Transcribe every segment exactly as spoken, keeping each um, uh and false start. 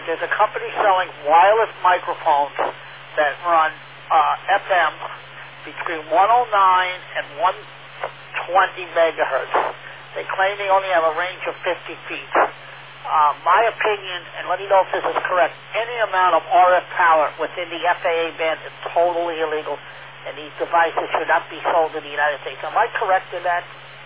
there's a company selling wireless microphones that run uh, F M between one oh nine and one twenty megahertz. They claim they only have a range of fifty feet. Uh, my opinion, and let me know if this is correct, any amount of R F power within the F A A band is totally illegal, and these devices should not be sold in the United States. Am I correct in that?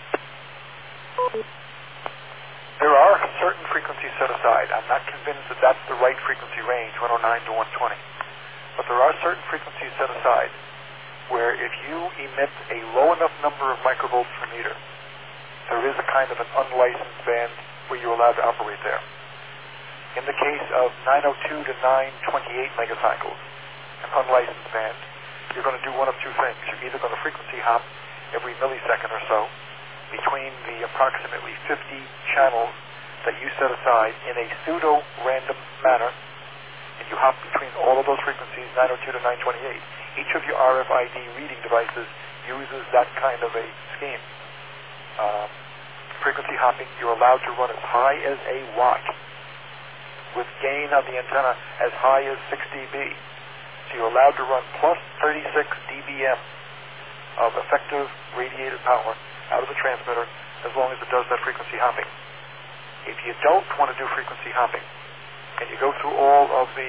There are certain frequencies set aside. I'm not convinced that that's the right frequency range, one oh nine to one twenty. But there are certain frequencies set aside where if you emit a low enough number of microvolts per meter, there is a kind of an unlicensed band where you're allowed to operate there. In the case of nine oh two to nine twenty-eight megacycles, an unlicensed band, you're going to do one of two things. You're either going to frequency hop every millisecond or so between the approximately fifty channels that you set aside in a pseudo-random manner, and you hop between all of those frequencies, nine oh two to nine twenty-eight. Each of your R F I D reading devices uses that kind of a scheme. Um, frequency hopping, you're allowed to run as high as a watt with gain on the antenna as high as six decibels. So you're allowed to run plus thirty-six decibels of effective radiated power out of the transmitter as long as it does that frequency hopping. If you don't want to do frequency hopping, and you go through all of the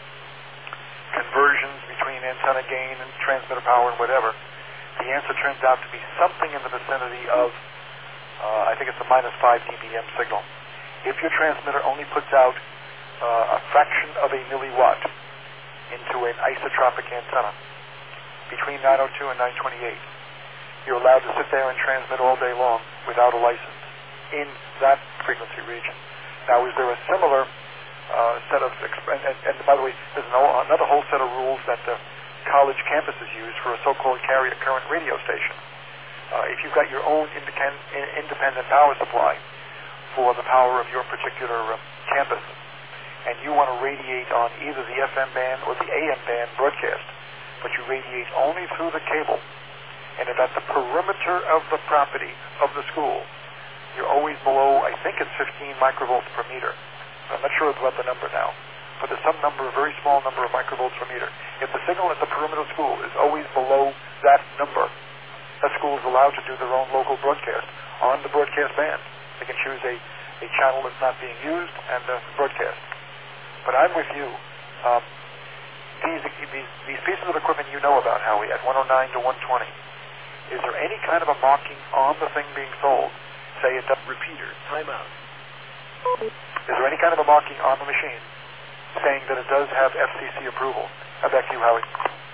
conversions between antenna gain and transmitter power and whatever, the answer turns out to be something in the vicinity of, uh, I think it's a minus five decibel signal. If your transmitter only puts out uh, a fraction of a milliwatt into an isotropic antenna between nine oh two and nine twenty-eight, you're allowed to sit there and transmit all day long without a license in that frequency region. Now, is there a similar uh, set of, exp- and, and, and by the way, there's no, another whole set of rules that uh, college campuses use for a so-called carrier current radio station. Uh, if you've got your own independent, independent power supply for the power of your particular uh, campus, and you want to radiate on either the F M band or the A M band broadcast, but you radiate only through the cable, and at the perimeter of the property of the school, you're always below, I think it's fifteen microvolts per meter. I'm not sure about the number now, but there's some number, a very small number of microvolts per meter. If the signal at the perimeter of the school is always below that number, that school is allowed to do their own local broadcast on the broadcast band. They can choose a, a channel that's not being used and uh, broadcast. But I'm with you. Um, these, these, these pieces of equipment you know about, Howie, at one oh nine to one twenty, is there any kind of a marking on the thing being sold? Say it does. Repeater, time out. Is there any kind of a marking on the machine saying that it does have F C C approval? Uh, back to you, Howie.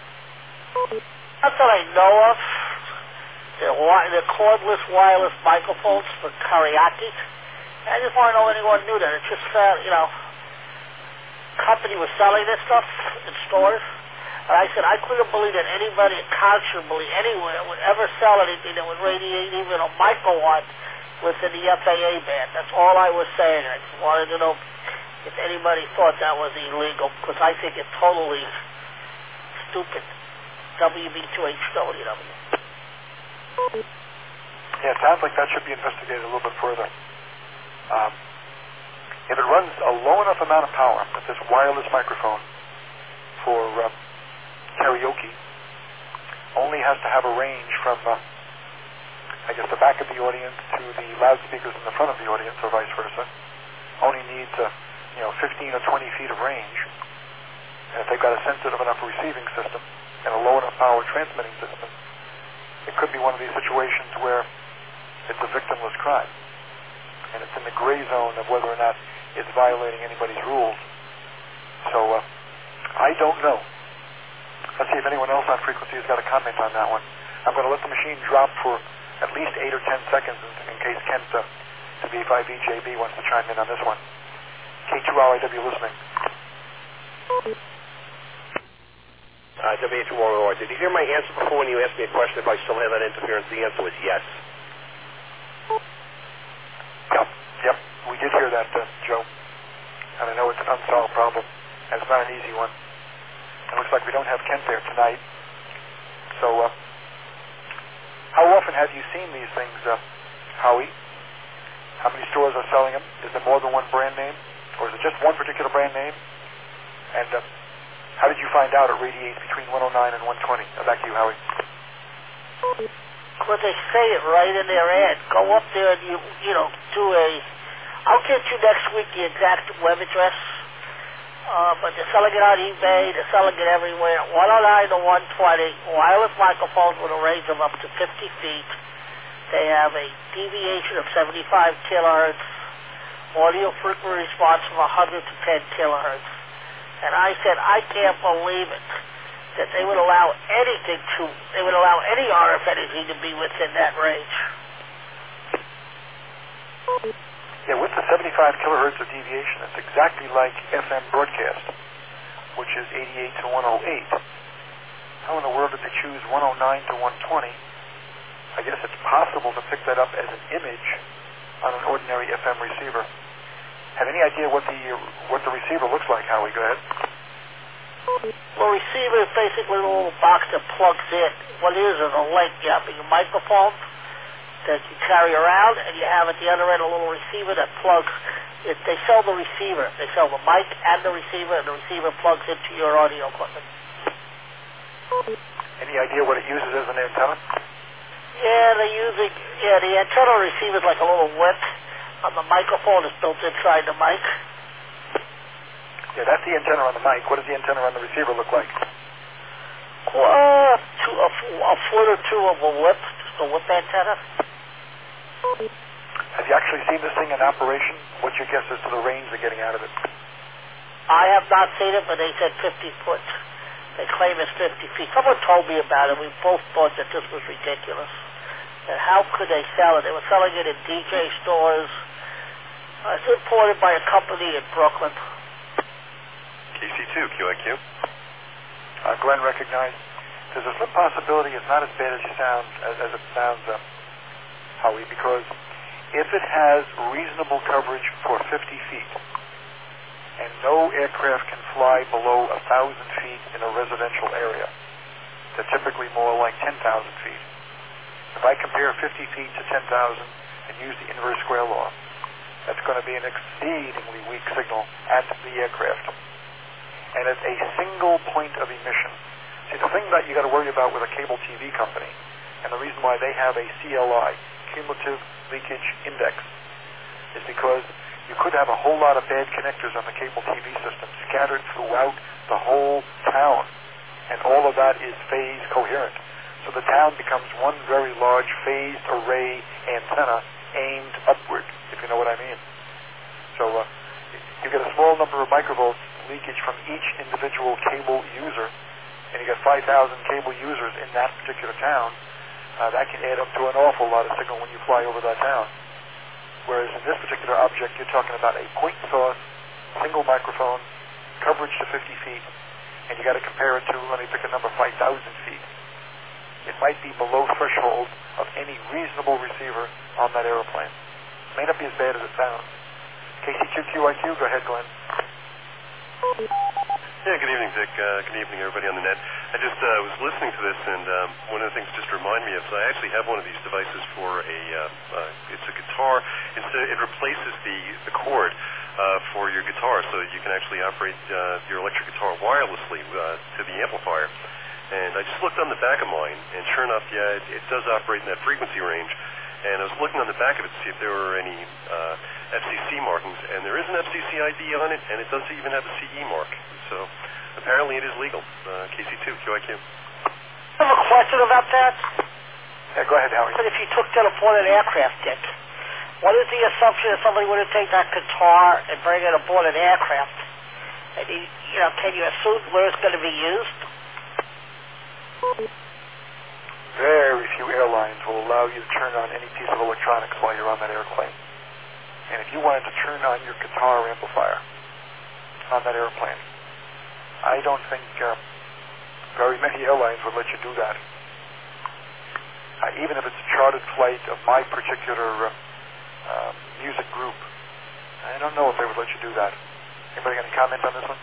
Not that I know of. They're, wi- they're cordless wireless microphones for karaoke. I just want to know if anyone knew that. It's just, uh, you know, company was selling this stuff in stores. And I said I couldn't believe that anybody conscionably anywhere would ever sell anything that would radiate even a microwatt within the F A A band. That's all I was saying. I just wanted to know if anybody thought that was illegal, because I think it's totally stupid. W B two H W. Yeah, it sounds like that should be investigated a little bit further. Um, if it runs a low enough amount of power with this wireless microphone for uh, karaoke, only has to have a range from, uh, I guess, the back of the audience to the loudspeakers in the front of the audience, or vice versa. Only needs, uh, you know, fifteen or twenty feet of range. And if they've got a sensitive enough receiving system and a low enough power transmitting system, it could be one of these situations where it's a victimless crime. And it's in the gray zone of whether or not it's violating anybody's rules. So, uh, I don't know. Let's see if anyone else on frequency has got a comment on that one. I'm going to let the machine drop for at least eight or ten seconds in, in case Kent, uh, to B five E J B, wants to chime in on this one. K two R I W listening. Uh, W H one R. Did you hear my answer before when you asked me a question if I still have that interference? The answer was yes. Yep, yep. We did hear that, uh, Joe. And I know it's an unsolved problem, and it's not an easy one. It looks like we don't have Kent there tonight. So, uh, how often have you seen these things, uh, Howie? How many stores are selling them? Is there more than one brand name? Or is it just one particular brand name? And uh, how did you find out it radiates between one oh nine and one twenty? Uh, back to you, Howie. Well, they say it right in their ad. Go up there and you, you know, do a... I'll get you next week the exact web address. Uh, but they're selling it on eBay. They're selling it everywhere. one oh nine to one twenty. Wireless microphones with a range of up to fifty feet. They have a deviation of seventy-five kilohertz. Audio frequency response from one hundred to ten kilohertz. And I said, I can't believe it, that they would allow anything to, they would allow any R F energy to be within that range. Yeah, with the seventy-five kilohertz of deviation, it's exactly like F M broadcast, which is eighty-eight to one oh eight. How in the world did they choose one oh nine to one twenty? I guess it's possible to pick that up as an image on an ordinary F M receiver. Have any idea what the what the receiver looks like, Howie? Go ahead. Well, receiver is basically a little box that plugs in. What it is is a link. You have your microphone that you carry around, and you have at the other end a little receiver that plugs. It, they sell the receiver. They sell the mic and the receiver, and the receiver plugs into your audio equipment. Any idea what it uses as an antenna? Yeah, they're using, yeah, the antenna receiver is like a little whip. On the microphone is built inside the mic. Yeah, that's the antenna on the mic. What does the antenna on the receiver look like? Uh, two, a, a foot or two of a whip, just a whip antenna. Have you actually seen this thing in operation? What's your guess as to the range they're getting out of it? I have not seen it, but they said fifty foot. They claim it's fifty feet. Someone told me about it. We both thought that this was ridiculous. And how could they sell it? They were selling it in D J stores. Uh, it's imported by a company in Brooklyn. K C two, Q I Q. Uh, Glenn recognized there's a slim possibility it's not as bad as you sound as, as it sounds, uh, Howie, because if it has reasonable coverage for fifty feet, and no aircraft can fly below one thousand feet in a residential area, they're typically more like ten thousand feet. If I compare fifty feet to ten thousand and use the inverse square law, that's going to be an exceedingly weak signal at the aircraft. And it's a single point of emission. See, the thing that you got to worry about with a cable T V company, and the reason why they have a C L I, Cumulative Leakage Index, is because you could have a whole lot of bad connectors on the cable T V system scattered throughout the whole town, and all of that is phase coherent. So the town becomes one very large phased array antenna aimed upward, if you know what I mean. So uh, you get a small number of microvolts leakage from each individual cable user, and you get five thousand cable users in that particular town. Uh, that can add up to an awful lot of signal when you fly over that town. Whereas in this particular object, you're talking about a point source, single microphone, coverage to fifty feet, and you got to compare it to, let me pick a number, five thousand feet. It might be below threshold of any reasonable receiver on that airplane. It may not be as bad as it sounds. K C two Q I Q, go ahead, Glenn. Yeah, good evening, Dick. Uh, good evening, everybody on the net. I just uh, was listening to this, and um, one of the things just to remind me of, so I actually have one of these devices for a, uh, uh, it's a guitar. It's a, it replaces the, the cord uh, for your guitar, so you can actually operate uh, your electric guitar wirelessly uh, to the amplifier. And I just looked on the back of mine, and sure enough, yeah, it, it does operate in that frequency range. And I was looking on the back of it to see if there were any uh, F C C markings, and there is an F C C I D on it, and it does even have a C E mark. So apparently it is legal. Uh, K C two Q I Q. I have a question about that. Yeah, go ahead, Howie. But if you took that aboard an aircraft, Dick, what is the assumption that somebody would take that guitar and bring it aboard an aircraft? And you, you know, can you assume where it's going to be used? Very few airlines will allow you to turn on any piece of electronics while you're on that airplane. And if you wanted to turn on your guitar amplifier on that airplane, I don't think uh, very many airlines would let you do that. Uh, even if it's a chartered flight of my particular uh, uh, music group, I don't know if they would let you do that. Anybody got any comment on this one?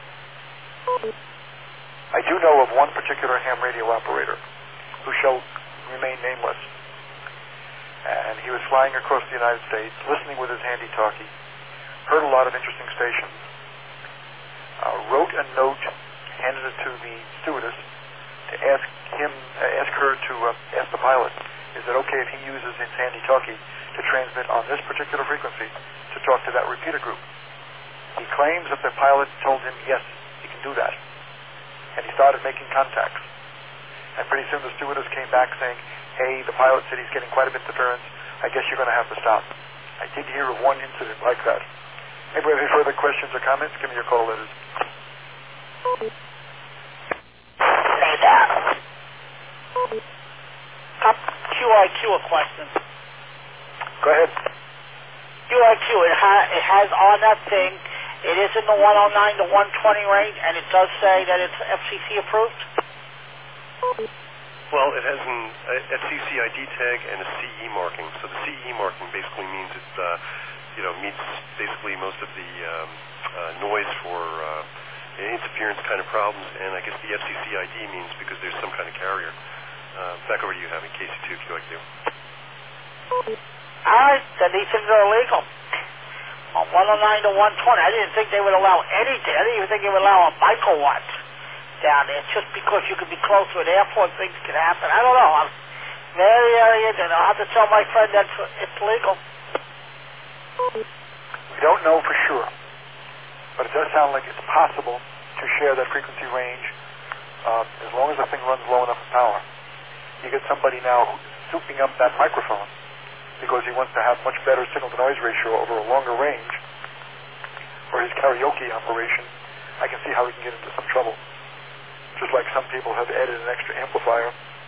I do know of one particular ham radio operator who shall remain nameless. And he was flying across the United States, listening with his handy-talkie heard a lot of interesting stations, uh, wrote a note, handed it to the stewardess to ask him, uh, ask her to uh, ask the pilot, is it okay if he uses its handy-talkie to transmit on this particular frequency to talk to that repeater group? He claims that the pilot told him, yes, he can do that. And he started making contacts. And pretty soon the stewardess came back saying, hey, the pilot said he's getting quite a bit of interference. I guess you're going to have to stop. I did hear of one incident like that. Maybe have any further questions or comments? Give me your call letters. Say that. Q I Q a question. Go ahead. Q I Q, it, ha- it has on that thing, it is in the one oh nine to one twenty range, and it does say that it's F C C approved? Well, it has an F C C I D tag and a C E marking. So the C E marking basically means it, uh, you know, meets basically most of the um, uh, noise for uh, interference kind of problems, and I guess the F C C I D means because there's some kind of carrier. Uh, back over to you, Javi, K C two Q I Q. All right, then these things are illegal. On one oh nine to one twenty, I didn't think they would allow anything. I didn't even think they would allow a microwatt down there. Just because you could be close to an airport, things could happen. I don't know. I'm very, very interested. I'll have to tell my friend that it's legal. We don't know for sure, but it does sound like it's possible to share that frequency range uh, as long as the thing runs low enough in power. You get somebody now souping up that microphone because he wants to have much better signal-to-noise ratio over a longer range for his karaoke operation. I can see how he can get into some trouble. Just like some people have added an extra amplifier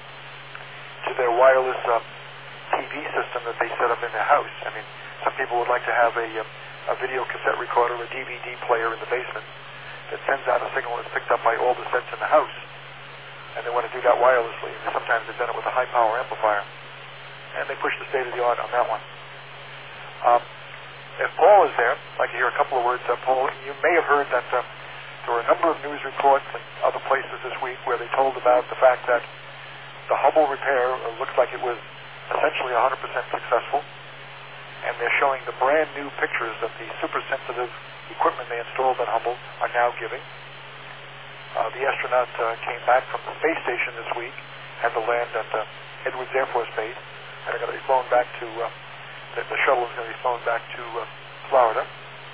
to their wireless uh, T V system that they set up in their house. I mean, some people would like to have a, uh, a video cassette recorder, a D V D player in the basement that sends out a signal that's picked up by all the sets in the house. And they want to do that wirelessly. And sometimes they've done it with a high-power amplifier. And they push the state-of-the-art on that one. Um, if Paul is there, I'd like to hear a couple of words. Uh, Paul, you may have heard that uh, there were a number of news reports in other places this week where they told about the fact that the Hubble repair uh, looks like it was essentially one hundred percent successful. And they're showing the brand new pictures of the super-sensitive equipment they installed at Hubble are now giving. Uh, the astronaut uh, came back from the space station this week, had to land at uh, Edwards Air Force Base, and they're going to be flown back to, uh, the, the shuttle is going to be flown back to uh, Florida.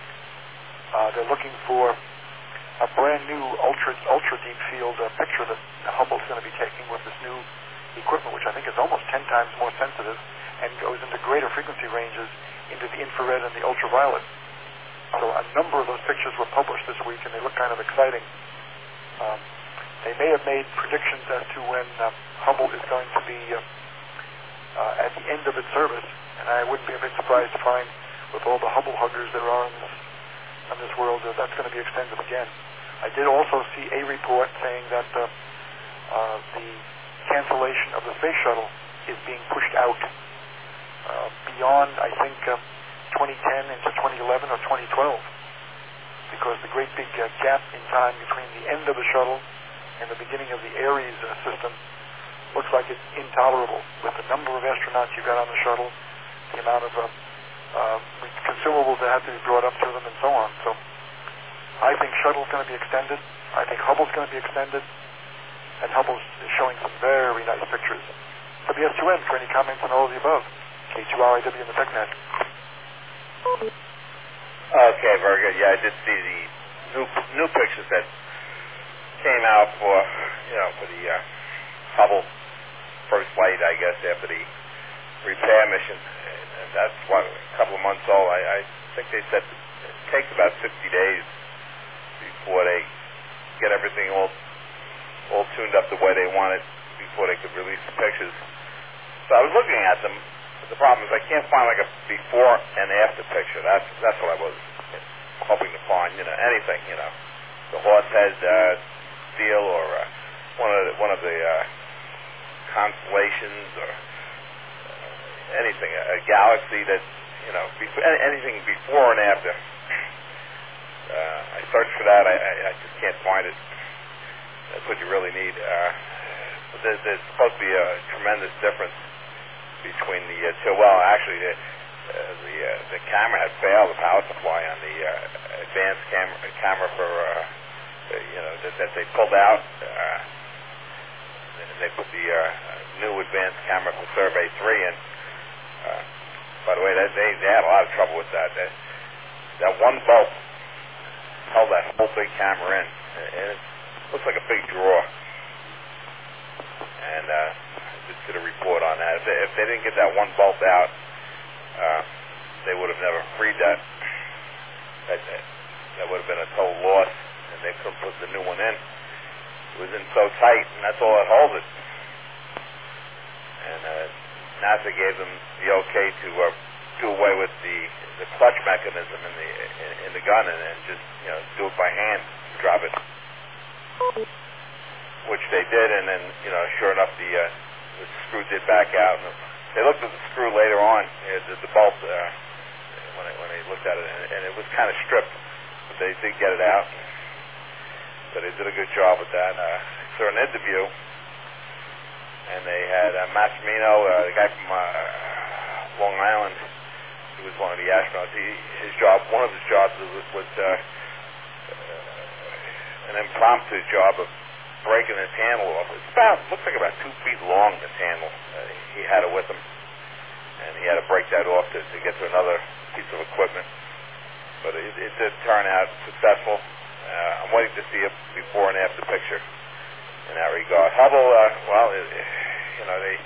Uh, they're looking for a brand new ultra ultra deep field uh, picture that Hubble's going to be taking with this new equipment, which I think is almost ten times more sensitive and goes into greater frequency ranges into the infrared and the ultraviolet. So a number of those pictures were published this week, and they look kind of exciting. Um, they may have made predictions as to when uh, Hubble is going to be uh, uh, at the end of its service, and I wouldn't be a bit surprised to find, with all the Hubble huggers there are in this, in this world, that that's going to be extended again. I did also see a report saying that uh, uh, the cancellation of the space shuttle is being pushed out uh, beyond, I think, uh, twenty ten into twenty eleven or twenty twelve, because the great big uh, gap in time between the end of the shuttle and the beginning of the Ares uh, system looks like it's intolerable with the number of astronauts you've got on the shuttle, the amount of uh, uh, consumables that have to be brought up to them, and so on. So I think shuttle's going to be extended. I think Hubble's going to be extended, and Hubble's showing some very nice pictures. W S two N for any comments on all of the above. K two R I W in the TechNet. Okay, very good. Yeah, I did see the new new pictures that came out for, you know, for the uh, Hubble first flight, I guess, after the repair mission. And, and that's, what, a couple of months old. I, I think they said it takes about sixty days before they get everything all all tuned up the way they want it before they could release the pictures. So I was looking at them. The problem is I can't find like a before and after picture. That's that's what I was hoping to find. You know, anything. You know, the Horsehead uh, deal, or uh, one of the, one of the uh, constellations, or uh, anything. A, a galaxy that, you know, before, anything before and after. Uh, I searched for that. I, I, I just can't find it. That's what you really need. Uh, but there's, there's supposed to be a tremendous difference between the uh, two. Well, actually, the, the uh, the camera had failed, the power supply on the uh, advanced camera camera for uh, you know that, that they pulled out. Uh, and they put the uh, new advanced camera for Survey three in. Uh, by the way, they, they they had a lot of trouble with that. That, that one bolt held that whole big camera in, and it looks like a big drawer. And uh, just did a report on that. If they, if they didn't get that one bolt out, uh, they would have never freed that. That, that would have been a total loss, and they couldn't put the new one in. It was in so tight, and that's all that holds it. And uh, NASA gave them the okay to uh, do away with the, the clutch mechanism in the in, in the gun, and, and just you know do it by hand, drop it, which they did, and then you know sure enough the uh, the screw did back out. And they looked at the screw later on, you know, the, the bolt uh, when they, when they looked at it, and, and it was kind of stripped, but they did get it out. So they did a good job with that. Uh, so an interview, and they had uh, Massimino, uh, the guy from uh, Long Island, who was one of the astronauts. He, his job, one of his jobs was, was uh, uh, an impromptu job of breaking this handle off. It's about, looks like about two feet long, this handle. Uh, he had it with him, and he had to break that off to, to get to another piece of equipment. But it, it did turn out successful. Uh, I'm waiting to see a before and after picture in that regard. Hubble, uh, well, it, you know, they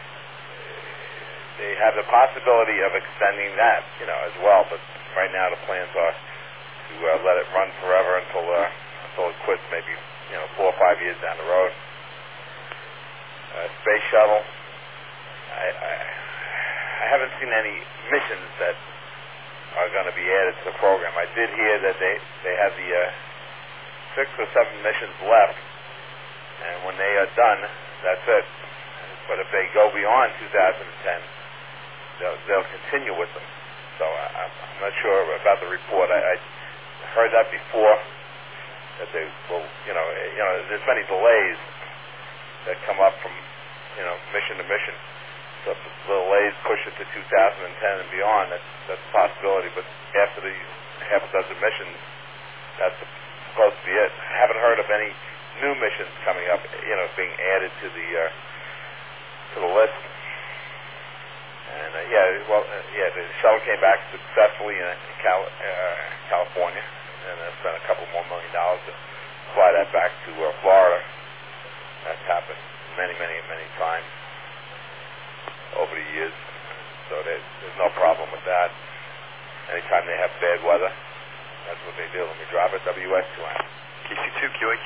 they have the possibility of extending that, you know, as well. But right now the plans are to uh, let it run forever until uh, until it quits, maybe you know four or five years down the road. Uh, space shuttle, I, I I haven't seen any missions that are going to be added to the program. I did hear that they, they have the uh, six or seven missions left, and when they are done, that's it. But if they go beyond two thousand ten, they'll, they'll continue with them. So I, I'm not sure about the report. I, I heard that before, that they will, you know, you know, there's many delays that come up from, you know, mission to mission. So if the delays push it to two thousand ten and beyond, that's, that's a possibility. But after the half a dozen missions, that's supposed to be it. I haven't heard of any new missions coming up, you know, being added to the uh, to the list. And uh, yeah, well, uh, yeah, the shuttle came back successfully in, in Cal- uh, California, and they spent a couple more million dollars to fly that back to uh, Florida. That's happened many, many, many times over the years, so there's, there's no problem with that. Anytime they have bad weather, that's what they do. Let me drop it. W S two N. K C two Q A Q?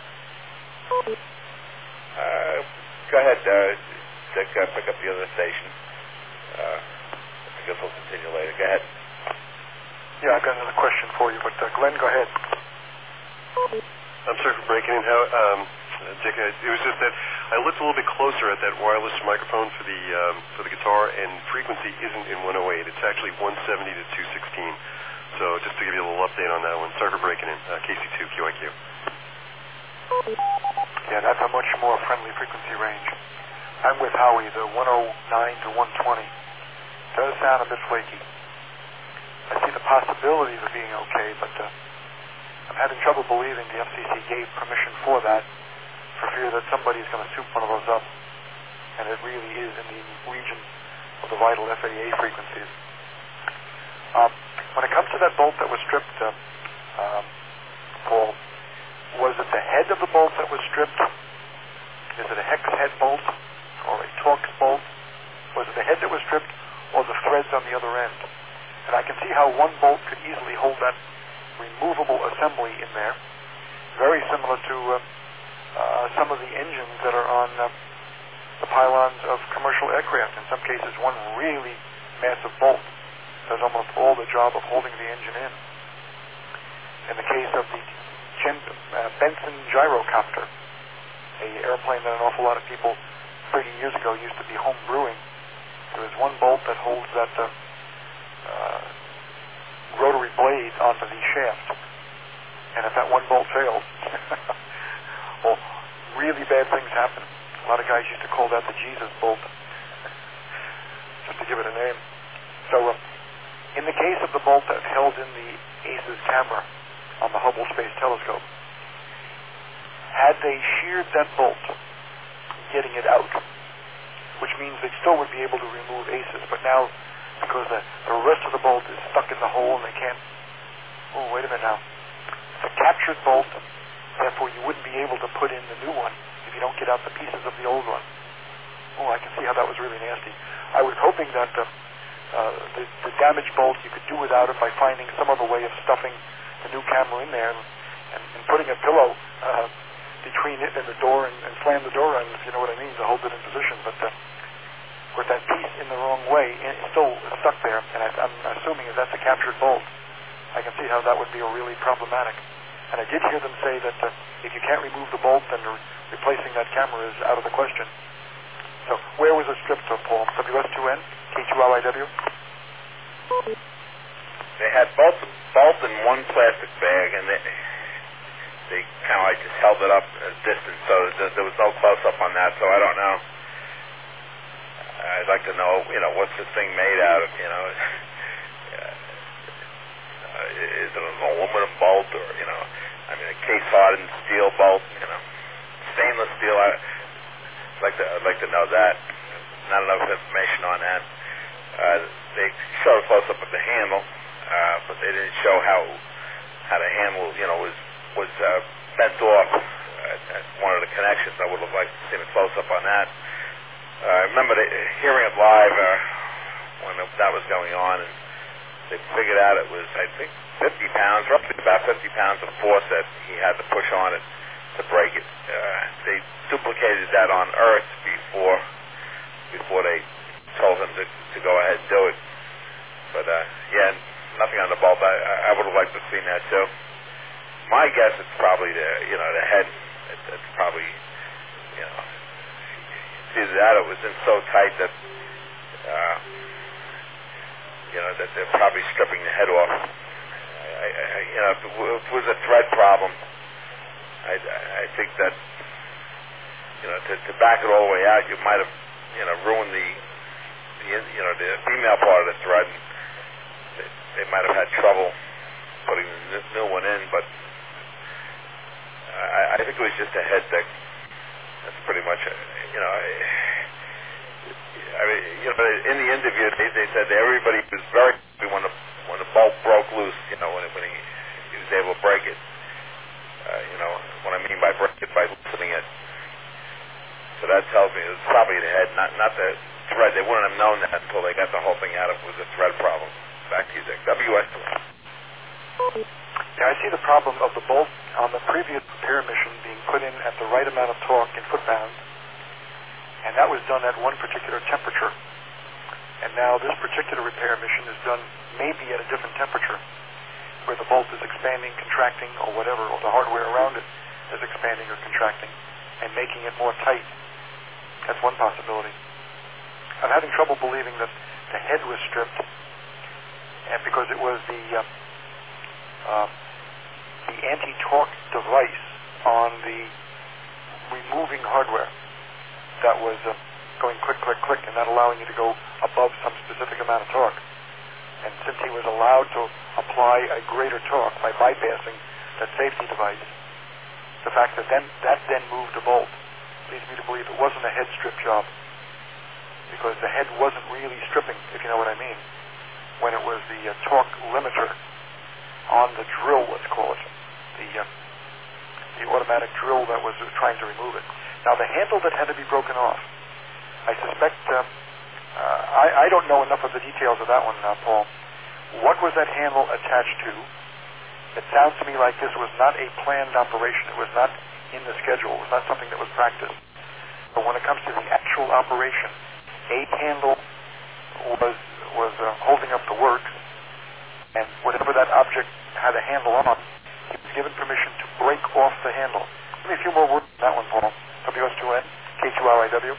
Uh, go ahead, uh, Dick, uh, pick up the other station. Uh, I guess we'll continue later. Go ahead. Yeah, I've got another question for you, but uh, Glenn, go ahead. I'm sorry for breaking in. How, um, Dick, uh, it was just that I looked a little bit closer at that wireless microphone for the um, for the guitar, and frequency isn't in one oh eight. It's actually one seventy to two sixteen. So just to give you a little update on that one. Sorry for breaking in. Uh, K C two Q I Q. Yeah, that's a much more friendly frequency range. I'm with Howie. The one oh nine to one twenty does sound a bit flaky. I see the possibilities of being okay, but uh, I'm having trouble believing the F C C gave permission for that, for fear that somebody's going to soup one of those up, and it really is in the region of the vital F A A frequencies. Um, when it comes to that bolt that was stripped, uh, um, Paul, was it the head of the bolt that was stripped? Is it a hex head bolt or a Torx bolt? Was it the head that was stripped, or the threads on the other end? And I can see how one bolt could easily hold that removable assembly in there, very similar to uh, uh, some of the engines that are on uh, the pylons of commercial aircraft. In some cases, one really massive bolt does almost all the job of holding the engine in. In the case of the Jim, uh, Benson gyrocopter, a airplane that an awful lot of people thirty years ago used to be home brewing, there is one bolt that holds that uh, uh, rotary blade onto the shaft. And if that one bolt fails, well, really bad things happen. A lot of guys used to call that the Jesus bolt, just to give it a name. So uh, in the case of the bolt that held in the ACES camera on the Hubble Space Telescope, had they sheared that bolt, getting it out, which means they still would be able to remove ACES, but now, because the, the rest of the bolt is stuck in the hole and they can't, oh, wait a minute now. It's a captured bolt, therefore you wouldn't be able to put in the new one if you don't get out the pieces of the old one. Oh, I can see how that was really nasty. I was hoping that uh, uh, the, the damaged bolt you could do without it by finding some other way of stuffing the new camera in there and, and, and putting a pillow uh, between it and the door and, and slam the door on, if you know what I mean, to hold it in position. But uh, with that piece in the wrong way, it's still stuck there, and I, I'm assuming if that's a captured bolt, I can see how that would be really problematic. And I did hear them say that uh, if you can't remove the bolt, then re- replacing that camera is out of the question. So where was it stripped to, Paul? W S two N, K two L I W? They had both both in one plastic bag, and they they kind of like just held it up a distance, so there, there was no close-up on that, so I don't know. I'd like to know, you know, what's this thing made out of, you know? Uh, is it an aluminum bolt, or, you know, I mean, a case-hardened steel bolt, you know, stainless steel? I, I'd like to, I'd like to know that. Not enough information on that. Uh, they showed a close-up of the handle, uh, but they didn't show how how the handle, you know, was was uh, bent off at, at one of the connections. I would have liked to see a close-up on that. Uh, I remember the, hearing it live uh, when that was going on, and they figured out it was, I think, fifty pounds, roughly about fifty pounds of force that he had to push on it to break it. Uh, they duplicated that on Earth before before they told him to, to go ahead and do it. But, uh, yeah, nothing on the bolt. I, I would have liked to have seen that, too. My guess it's probably the, you know, the head. It, it's probably, you know, either that or it was in so tight that, uh, you know, that they're probably stripping the head off. I, I, you know, if it, w- if it was a thread problem, I, I think that, you know, to, to back it all the way out, you might have, you know, ruined the, the, you know, the female part of the thread. They, they might have had trouble putting the new one in, but I, I think it was just a head thing. That's pretty much, a, you know, I, I mean, you know, in the interview, they, they said that everybody was very happy when the when the bolt broke loose. You know, when it, when he, he was able to break it. Uh, you know, what I mean by break it, by loosening it. So that tells me it was probably the head, not not the thread. They wouldn't have known that until they got the whole thing out. If it was a thread problem. Back to you, Dick. W S. Yeah, I see the problem of the bolt on the previous repair mission being put in at the right amount of torque in foot-pounds, and that was done at one particular temperature. And now this particular repair mission is done maybe at a different temperature, where the bolt is expanding, contracting, or whatever, or the hardware around it is expanding or contracting and making it more tight. That's one possibility. I'm having trouble believing that the head was stripped, and because it was the uh, uh, the anti-torque device on the removing hardware that was uh, going click, click, click, and not allowing you to go above some specific amount of torque. And since he was allowed to apply a greater torque by bypassing that safety device, the fact that then that then moved a bolt leads me to believe it wasn't a head strip job, because the head wasn't really stripping, if you know what I mean, when it was the uh, torque limiter on the drill, let's call it, the uh, the automatic drill that was uh, trying to remove it. Now, the handle that had to be broken off, I suspect, uh, uh, I, I don't know enough of the details of that one, uh, Paul. What was that handle attached to? It sounds to me like this was not a planned operation. It was not in the schedule. It was not something that was practiced. But when it comes to the actual operation, a handle was was uh, holding up the works, and whatever that object had a handle on, he was given permission to break off the handle. Give me a few more words on that one, Paul. W S two N, K two L I W.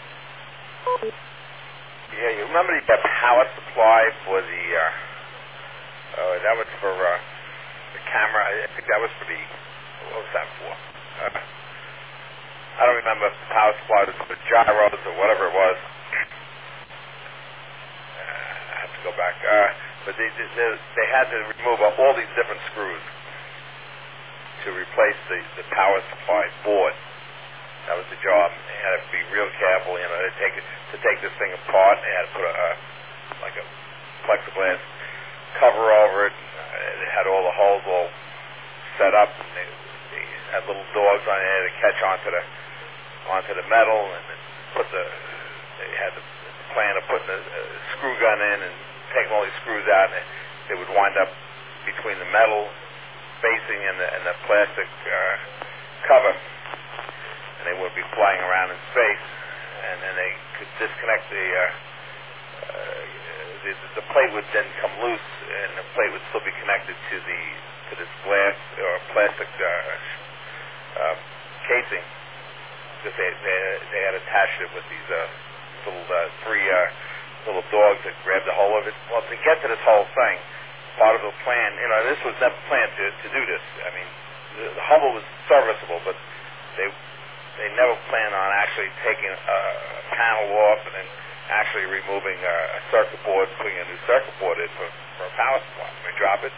Yeah, you remember the power supply for the, uh, uh, that was for uh, the camera. I think that was for the, what was that for? Uh, I don't remember if the power supply was for the gyros or whatever it was. Uh, I have to go back. Uh, but they, they they had to remove all these different screws to replace the, the power supply board. That was the job. They had to be real careful, you know, to take it, to take this thing apart. They had to put a, a like a plexiglass cover over it. Uh, they had all the holes all set up, and they, they had little dogs on there to catch onto the onto the metal, and then put the they had the plan of putting a, a screw gun in and taking all these screws out, and they would wind up between the metal facing and the, and the plastic uh, cover, and they would be flying around in space, and then they could disconnect the, uh, uh, the the plate would then come loose, and the plate would still be connected to the to this glass or plastic uh, uh, casing, because they, they they had attached it with these uh, little uh, three uh, little dogs that grabbed the whole of it. Well, to get to this whole thing, part of the plan, you know, this was never planned to, to do this. I mean, the, the Hubble was serviceable, but they they never planned on actually taking a, a panel off and then actually removing a, a circuit board, putting a new circuit board in for, for a power supply. We drop it.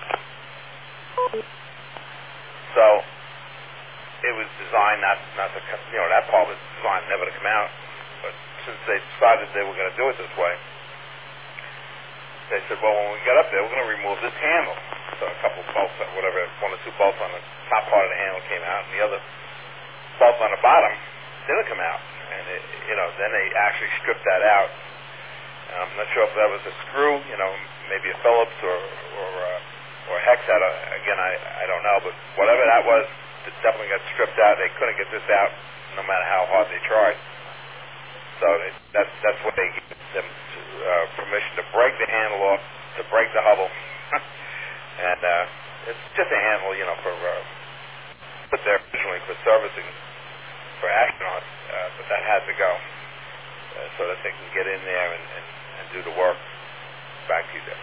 So it was designed not not to, you know, that part was designed never to come out. But since they decided they were going to do it this way, they said, well, when we get up there, we're going to remove this handle. So a couple of bolts, whatever, one or two bolts on the top part of the handle came out, and the other bolts on the bottom didn't come out. And, it, you know, then they actually stripped that out. And I'm not sure if that was a screw, you know, maybe a Phillips or or, uh, or a hex head. Again, I, I don't know. But whatever that was, it definitely got stripped out. They couldn't get this out no matter how hard they tried. So they, that's that's what they gave them to, uh, permission to break the handle off, to break the Hubble, and uh, it's just a handle, you know, for uh, put there originally for servicing for astronauts, uh, but that had to go uh, so that they can get in there and, and, and do the work. Back to you there.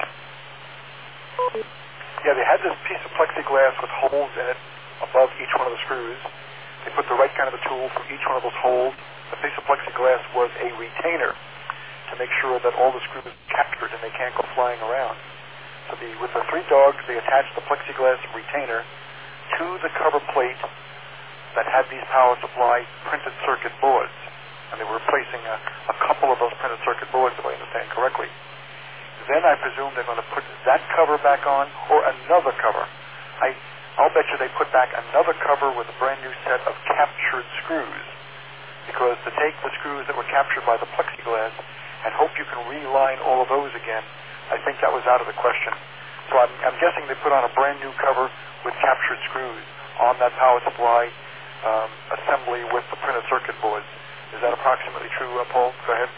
Yeah, they had this piece of plexiglass with holes in it above each one of the screws. They put the right kind of a tool for each one of those holes. The piece of plexiglass was a retainer to make sure that all the screws are captured and they can't go flying around. So the, with the three dogs, they attached the plexiglass retainer to the cover plate that had these power supply printed circuit boards. And they were replacing a, a couple of those printed circuit boards, if I understand correctly. Then I presume they're going to put that cover back on or another cover. I, I'll bet you they put back another cover with a brand new set of captured screws, because to take the screws that were captured by the plexiglass and hope you can reline all of those again, I think that was out of the question. So I'm, I'm guessing they put on a brand new cover with captured screws on that power supply um, assembly with the printed circuit boards. Is that approximately true, uh, Paul? Go ahead.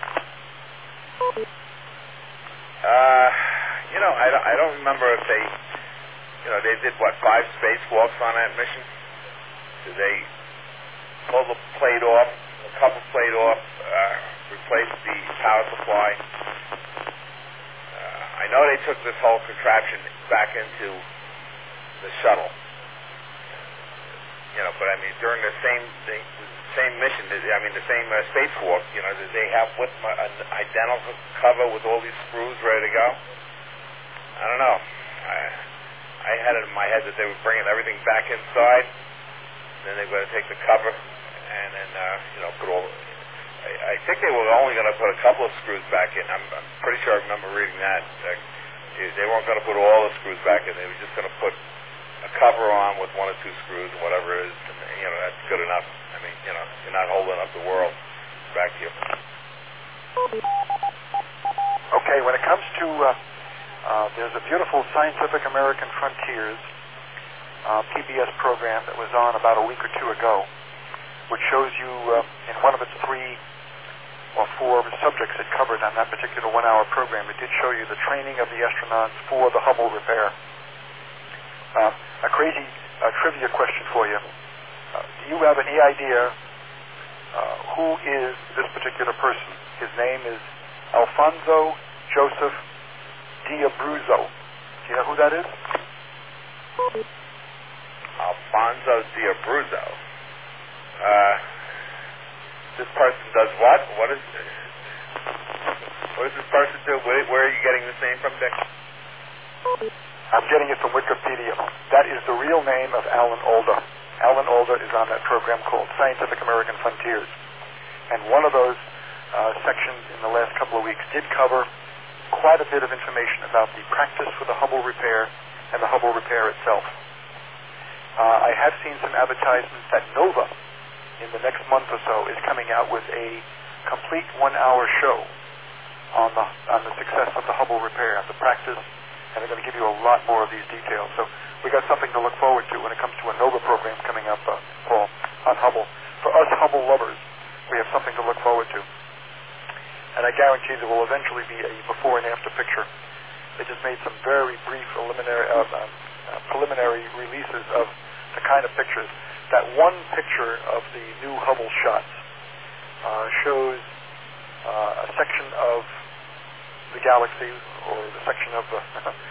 Uh, you know, I don't, I don't remember if they, you know, they did, what, five spacewalks on that mission? Did they pull the plate off, the cover plate off, uh, replace the power supply? Uh, I know they took this whole contraption back into the shuttle. You know, but I mean, during the same the same mission, I mean, the same uh, spacewalk, you know, did they have with my, an identical cover with all these screws ready to go? I don't know. I, I had it in my head that they were bringing everything back inside, then they were going to take the cover and then, uh, you know, put all. I, I think they were only going to put a couple of screws back in. I'm, I'm pretty sure I remember reading that. Uh, they weren't going to put all the screws back in. They were just going to put a cover on with one or two screws and whatever it is, and, you know, that's good enough. I mean, you know, you're not holding up the world. Back to you. Okay, when it comes to, uh, uh, there's a beautiful Scientific American Frontiers uh, P B S program that was on about a week or two ago, which shows you uh, in one of its three or four subjects it covered on that particular one-hour program, it did show you the training of the astronauts for the Hubble repair. Uh, a crazy uh, trivia question for you. Uh, do you have any idea uh, who is this particular person? His name is Alfonso Joseph D'Abruzzo. Do you know who that is? Alfonso D'Abruzzo. Uh, this person does what? What is? What does this person do? Where, where are you getting this name from, Dick? I'm getting it from Wikipedia. That is the real name of Alan Alda. Alan Alda is on that program called Scientific American Frontiers. And one of those uh, sections in the last couple of weeks did cover quite a bit of information about the practice for the Hubble repair and the Hubble repair itself. Uh, I have seen some advertisements that NOVA, in the next month or so, is coming out with a complete one-hour show on the on the success of the Hubble repair, the practice, and they're going to give you a lot more of these details. So we got something to look forward to when it comes to a NOVA program coming up, uh, Paul, on Hubble. For us Hubble lovers, we have something to look forward to. And I guarantee there will eventually be a before and after picture. They just made some very brief preliminary, uh, uh, preliminary releases of the kind of pictures. That one picture of the new Hubble shots uh, shows uh, a section of the galaxy, or the section of the,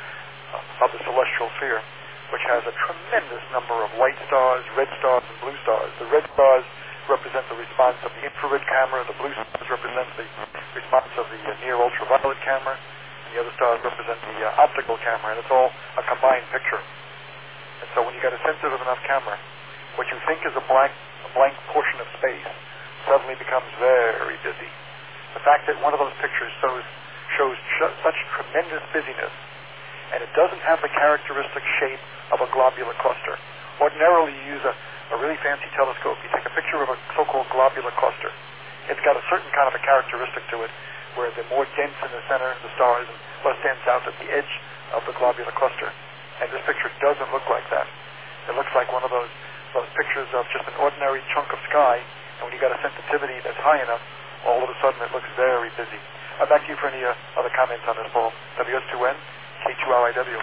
of the celestial sphere, which has a tremendous number of white stars, red stars, and blue stars. The red stars represent the response of the infrared camera, the blue stars represent the response of the uh, near ultraviolet camera, and the other stars represent the uh, optical camera, and it's all a combined picture. And so when you got a sensitive enough camera, what you think is a blank, a blank portion of space suddenly becomes very busy. The fact that one of those pictures shows, shows sh- such tremendous busyness, and it doesn't have the characteristic shape of a globular cluster. Ordinarily, you use a, a really fancy telescope. You take a picture of a so-called globular cluster. It's got a certain kind of a characteristic to it, where they're more dense in the center, the stars, and less dense out at the edge of the globular cluster. And this picture doesn't look like that. It looks like one of those those pictures of just an ordinary chunk of sky, and when you got a sensitivity that's high enough, all of a sudden it looks very busy. Uh, back to you for any uh, other comments on this, Paul. W S two N, K two L I W.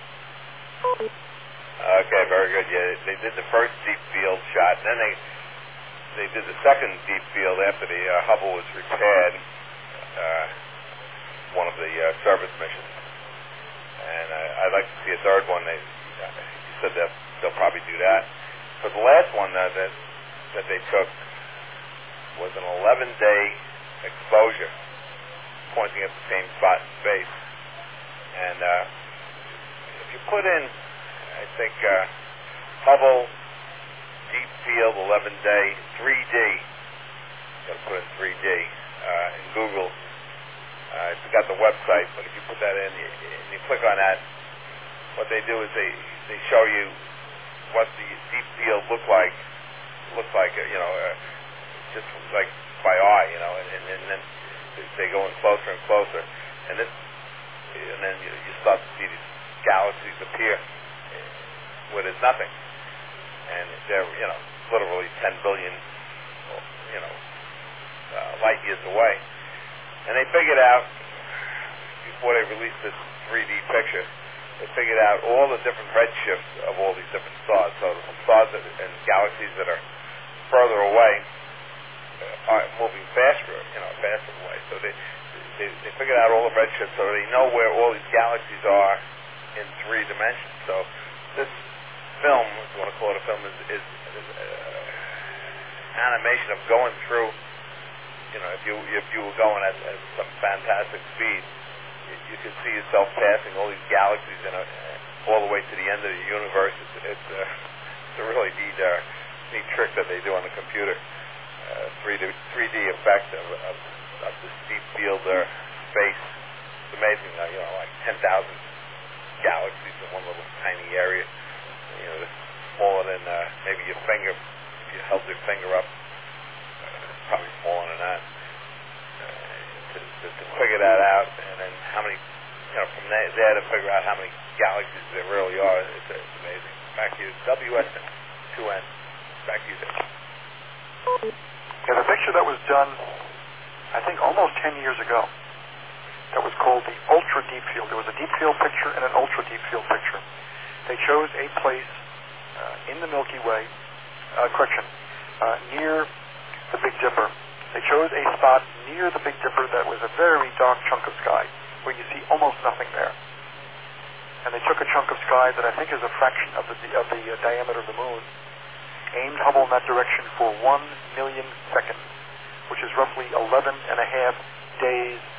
Okay, very good. Yeah, they did the first deep field shot, and then they they did the second deep field after the uh, Hubble was repaired, uh, one of the uh, service missions. And uh, I'd like to see a third one. They uh, you said that they'll probably do that. But the last one uh, that that they took was an eleven-day exposure, pointing at the same spot in space. And uh, if you put in, I think, uh, Hubble Deep Field eleven-day three D, you got to put in three D uh, in Google. Uh, it's got the website, but if you put that in you, and you click on that, what they do is they, they show you what the deep field look like, looks like, uh, you know, uh, just like by eye, you know, and, and, and then they go in closer and closer, and this, and then you, you start to see these galaxies appear where there's nothing, and they're, you know, literally ten billion, you know, uh, light years away. And they figured out, before they released this three D picture, they figured out all the different redshifts of all these different stars. So the stars that, and galaxies that are further away uh, are moving faster, you know, faster away. So they, they they figured out all the redshifts, so they know where all these galaxies are in three dimensions. So this film, if you want to call it a film, is, is, is uh, animation of going through. You know, if you if you were going at, at some fantastic speed, you, you could see yourself passing all these galaxies and uh, all the way to the end of the universe. It's it's, uh, it's a really neat uh, neat trick that they do on the computer. Uh, three D three D effect of, of, of this deep field uh, space. It's amazing. Uh, you know, like ten thousand galaxies in one little tiny area. You know, it's smaller than uh, maybe your finger. If you held your finger up. Probably smaller than that. Uh, to, to, to figure that out, and then how many, you know, from there, there to figure out how many galaxies there really are, it's, it's amazing. Back to you, W S two N. Back to you, Dave. Yeah, the picture that was done, I think, almost ten years ago, that was called the Ultra Deep Field. There was a deep field picture and an ultra deep field picture. They chose a place uh, in the Milky Way, uh, correction, uh, near the Big Dipper. They chose a spot near the Big Dipper that was a very dark chunk of sky, where you see almost nothing there. And they took a chunk of sky that I think is a fraction of the of the uh, diameter of the moon, aimed Hubble in that direction for one million seconds, which is roughly eleven and a half days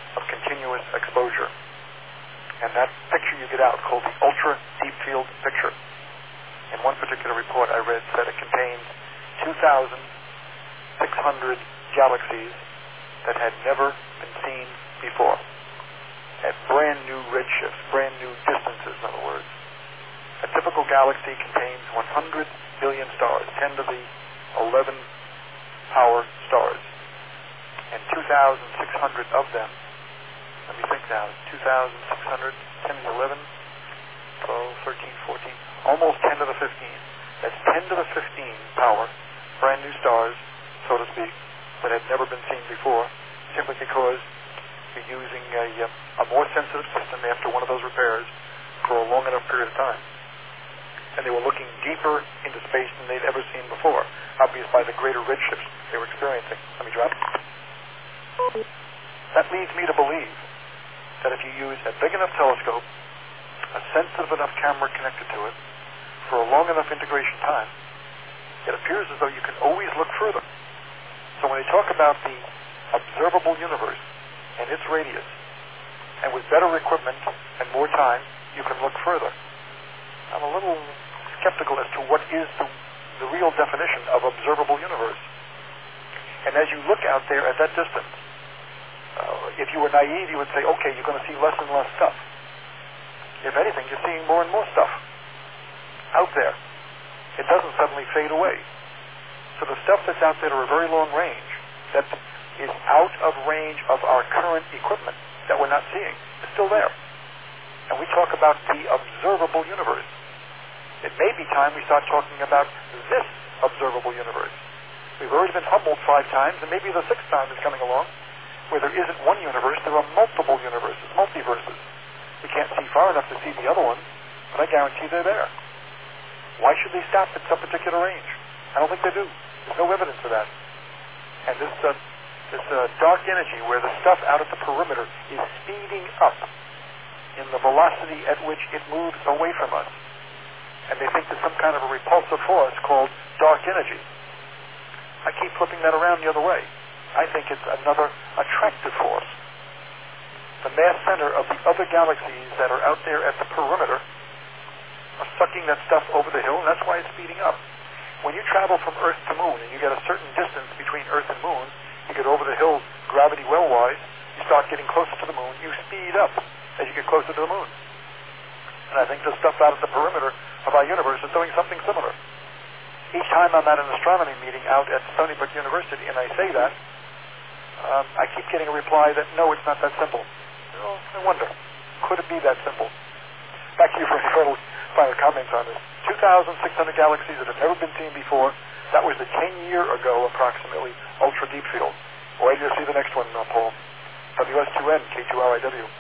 of continuous exposure. And that picture you get out, called the Ultra Deep Field Picture, in one particular report I read said it contains two thousand six hundred galaxies that had never been seen before, at brand new redshifts, brand new distances, in other words. A typical galaxy contains one hundred billion stars, ten to the eleven power stars, and two thousand six hundred of them, let me think now, two thousand six hundred, ten to the eleven, twelve, thirteen, fourteen, almost ten to the fifteen. That's ten to the fifteen power, brand new stars, so to speak, that had never been seen before, simply because you're using a, a more sensitive system after one of those repairs for a long enough period of time. And they were looking deeper into space than they'd ever seen before, obvious by the greater redshifts they were experiencing. Let me drop. That leads me to believe that if you use a big enough telescope, a sensitive enough camera connected to it, for a long enough integration time, it appears as though you can always look further. So when they talk about the observable universe and its radius, and with better equipment and more time, you can look further. I'm a little skeptical as to what is the, the real definition of observable universe. And as you look out there at that distance, uh, if you were naive, you would say, okay, you're going to see less and less stuff. If anything, you're seeing more and more stuff out there. It doesn't suddenly fade away. So the stuff that's out there at a very long range, that is out of range of our current equipment that we're not seeing, is still there. And we talk about the observable universe. It may be time we start talking about this observable universe. We've already been Hubbled five times, and maybe the sixth time is coming along, where there isn't one universe, there are multiple universes, multiverses. We can't see far enough to see the other ones, but I guarantee they're there. Why should they stop at some particular range? I don't think they do. There's no evidence for that. And this, uh, this uh, dark energy, where the stuff out at the perimeter is speeding up in the velocity at which it moves away from us. And they think there's some kind of a repulsive force called dark energy. I keep flipping that around the other way. I think it's another attractive force. The mass center of the other galaxies that are out there at the perimeter are sucking that stuff over the hill, and that's why it's speeding up. When you travel from Earth to Moon, and you get a certain distance between Earth and Moon, you get over the hill gravity well-wise, you start getting closer to the Moon, you speed up as you get closer to the Moon. And I think the stuff out at the perimeter of our universe is doing something similar. Each time I'm at an astronomy meeting out at Stony Brook University, and I say that, um, I keep getting a reply that, no, it's not that simple. Well, I wonder, could it be that simple? Back to you for any final, final comments on this. two thousand six hundred galaxies that have never been seen before. That was the ten year ago, approximately, ultra deep field. Wait till you see the next one, uh, Paul. W S two N, K two R I W.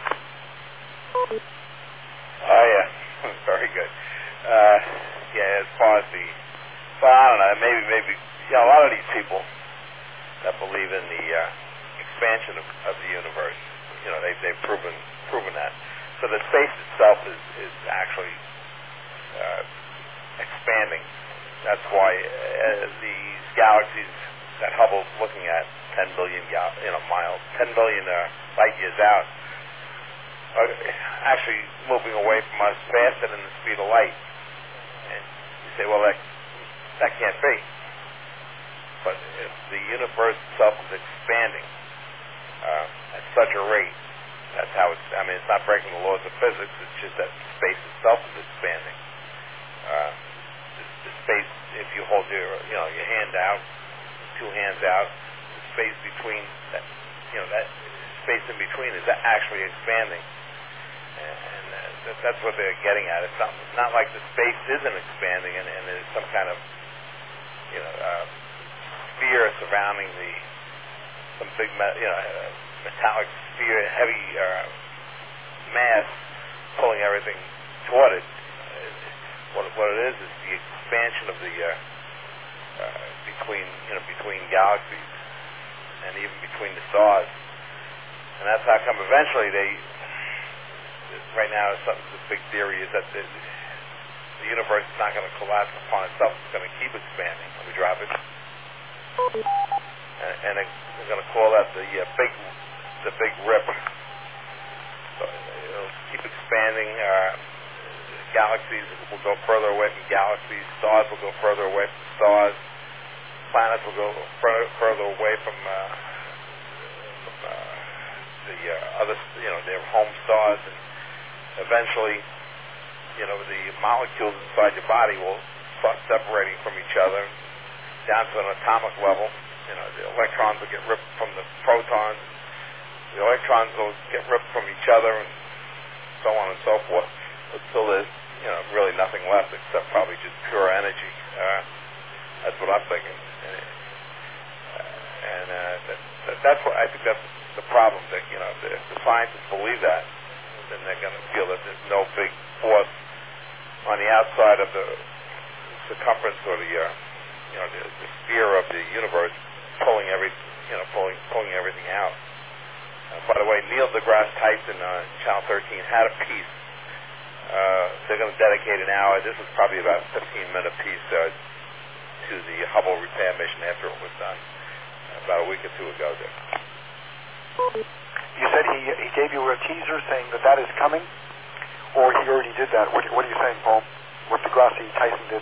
Oh, yeah. Very good. Uh, yeah, as far as the, well, I don't know, maybe, maybe, you know, a lot of these people that believe in the uh, expansion of, of the universe, you know, they, they've proven proven that. So the space itself is, is actually uh, expanding. That's why uh, these galaxies that Hubble's looking at, ten billion gal- you know, miles, ten billion uh, light years out, are actually moving away from us faster than the speed of light. And you say, well, that, that can't be. But if the universe itself is expanding uh, at such a rate, that's how it's, I mean, it's not breaking the laws of physics, it's just that space itself is expanding. Uh, the, the space, if you hold your, you know, your hand out, two hands out, the space between, that, you know, that space in between is actually expanding. And uh, that, that's what they're getting at. It's not, not like the space isn't expanding and, and there's some kind of, you know, uh, sphere surrounding the, some big, you know, uh, metallic sphere, heavy uh, mass pulling everything toward it. What, what it is is the expansion of the uh, uh, between, you know, between galaxies and even between the stars. And that's how come eventually they, right now, some, the big theory is that the, the universe is not going to collapse upon itself. It's going to keep expanding. Let me drop it. And, and they're going to call that the uh, big, the big rip. expanding. Uh, galaxies will go further away from galaxies. Stars will go further away from stars. Planets will go further, further away from, uh, from uh, the uh, other, you know, their home stars, and eventually, you know, the molecules inside your body will start separating from each other down to an atomic level. You know, the electrons will get ripped from the protons. The electrons will get ripped from each other, and so on and so forth, until there's, you know, really nothing left except probably just pure energy. Uh, that's what I'm thinking. And, uh, and uh, that, that, that's what I think that's the problem. That, you know, if the scientists believe that, then they're going to feel that there's no big force on the outside of the circumference or the, uh, you know, the, the sphere of the universe pulling every, you know, pulling pulling everything out. Uh, by the way, Neil deGrasse Tyson on uh, Channel thirteen had a piece. Uh, they're going to dedicate an hour. This was probably about a fifteen minute piece uh, to the Hubble repair mission after it was done uh, about a week or two ago. There. You said he he gave you a teaser saying that that is coming, or he already did that? What, what are you saying, Paul? What deGrasse Tyson did?